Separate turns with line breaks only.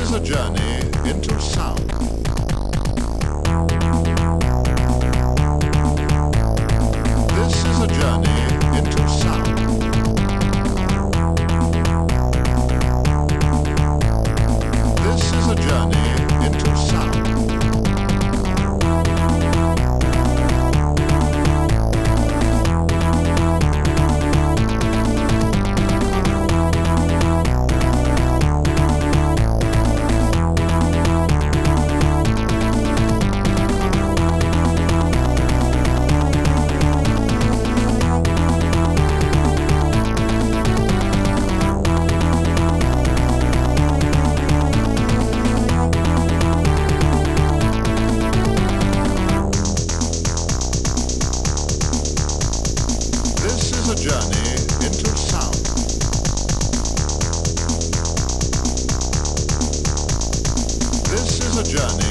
is a journey into sound. This is a journey into sound. This is a journey into sound. This is a journey into sound. This is a journey